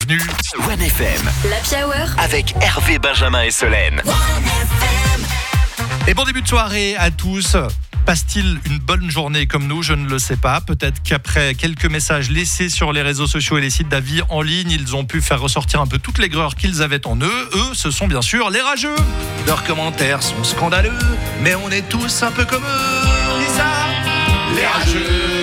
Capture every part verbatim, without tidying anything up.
bienvenue. One F M. L'Happy Hour Avec Hervé, Benjamin et Solène. Et bon début de soirée à tous. Passe-t-il une bonne journée comme nous ? Je ne le sais pas. Peut-être qu'après quelques messages laissés sur les réseaux sociaux et les sites d'avis en ligne, ils ont pu faire ressortir un peu toute l'aigreur qu'ils avaient en eux. Eux, ce sont bien sûr les rageux. Leurs commentaires sont scandaleux, mais on est tous un peu comme eux. Lisa, les rageux,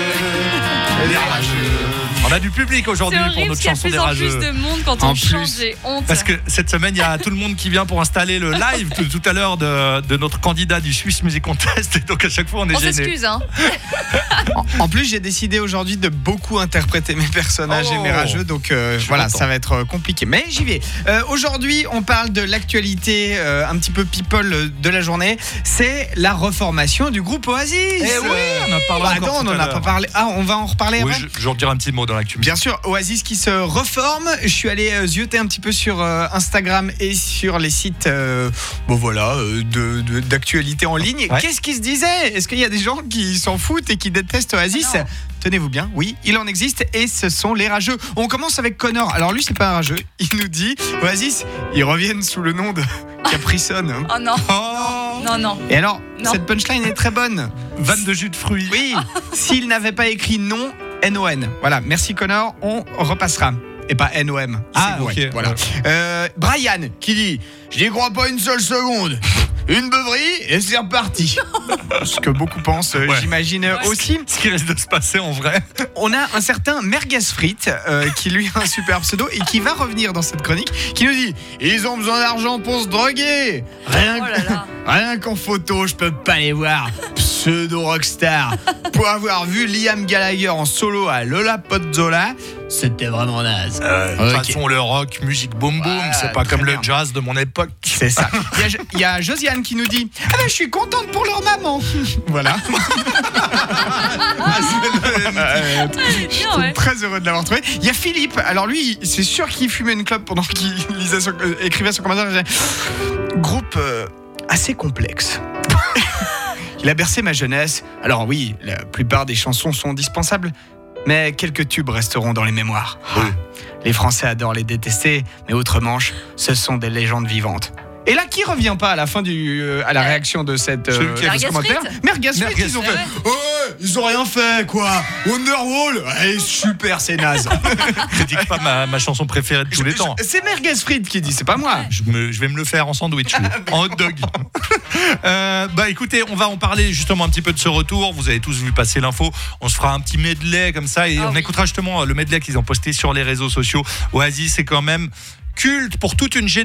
les rageux. On a du public aujourd'hui C'est pour horrible notre parce qu'il y a chanson de des plus en rageux. plus de monde quand En on plus, chante, j'ai honte. Parce que cette semaine, il y a tout le monde qui vient pour installer le live tout, tout à l'heure de, de notre candidat du Swiss Music Contest. Et donc à chaque fois, on est On gêné. s'excuse, hein. En, en plus, j'ai décidé aujourd'hui de beaucoup interpréter mes personnages Oh. et mes rageux, donc euh, suis voilà, content. ça va être euh, compliqué. Mais j'y vais. Euh, aujourd'hui, on parle de l'actualité, euh, un petit peu people euh, de la journée. C'est la reformation du groupe Oasis. Eh oui, on en parlera Bah, encore attends, on tout à en a l'heure. pas parlé. Ah, on va en reparler Oui, après. je, je redirai un petit mot dans l'actu. Bien sûr, Oasis qui se reforme. Je suis allé euh, zioter un petit peu sur euh, Instagram et sur les sites euh, bon, voilà, euh, de, de- d'actualité en ligne. Ouais. Qu'est-ce qui se disait ? Est-ce qu'il y a des gens qui s'en foutent et qui détestent Oasis ? Ah non. Tenez-vous bien, oui, il en existe et ce sont les rageux. On commence avec Connor. Alors lui, c'est pas un rageux. Il nous dit Oasis, ils reviennent sous le nom de Capri Sun. Oh non, Oh, non, non. Et alors, Non. cette punchline est très bonne. vanne de jus de fruits. Oui, s'il n'avait pas écrit non, N O N. Voilà, merci Connor, on repassera. Et pas N O M. Ah, C'est ouais, ok. Voilà. Ouais. Euh, Brian qui dit je n'y crois pas une seule seconde. Une beuverie et c'est reparti. Ce que beaucoup pensent, euh, Ouais. j'imagine euh, aussi. Ce qui risque de se passer en vrai. On a un certain Merguez Frites euh, qui lui a un super pseudo et qui va revenir dans cette chronique, qui nous dit ils ont besoin d'argent pour se droguer. Rien, Oh là là. rien qu'en photo, je peux pas les voir. Pseudo rockstar. Pour avoir vu Liam Gallagher en solo à Lollapalooza, c'était vraiment naze. Euh, De toute Ok. façon, le rock, musique boom boom, Ouais, c'est pas très comme bien. le jazz de mon époque. C'est ça. Il y a, il y a Josiane qui nous dit ah ben, je suis contente pour leur maman. Voilà. Ah, c'est- C'est bien, ouais. Très heureux de l'avoir trouvé. Il y a Philippe. Alors lui, c'est sûr qu'il fumait une clope pendant qu'il lisait son- euh, écrivait son commentaire. Il disait, groupe euh, assez complexe. Il a bercé ma jeunesse. Alors oui, la plupart des chansons sont dispensables, mais quelques tubes resteront dans les mémoires. Oui. Les Français adorent les détester, mais outre-Manche, ce sont des légendes vivantes. Et là, qui revient pas à la fin du, euh, à la réaction de cette Celui euh, qui a de ce fait commentaire frites. Merguez frites, Merguez ils ont frites. fait. Ouais, ils ont rien fait quoi. Wonderwall, ouais, super, c'est naze. Critique pas ma, ma chanson préférée de tous les Je- temps. je- C'est Merguez frites qui dit, c'est pas moi. Je, me- je vais me le faire en sandwich, lui. En hot dog. Euh, bah écoutez, on va en parler justement un petit peu de ce retour. Vous avez tous vu passer l'info. On se fera un petit medley comme ça et Ah on oui. écoutera justement le medley qu'ils ont posté sur les réseaux sociaux. Oasis, c'est quand même culte pour toute une génération.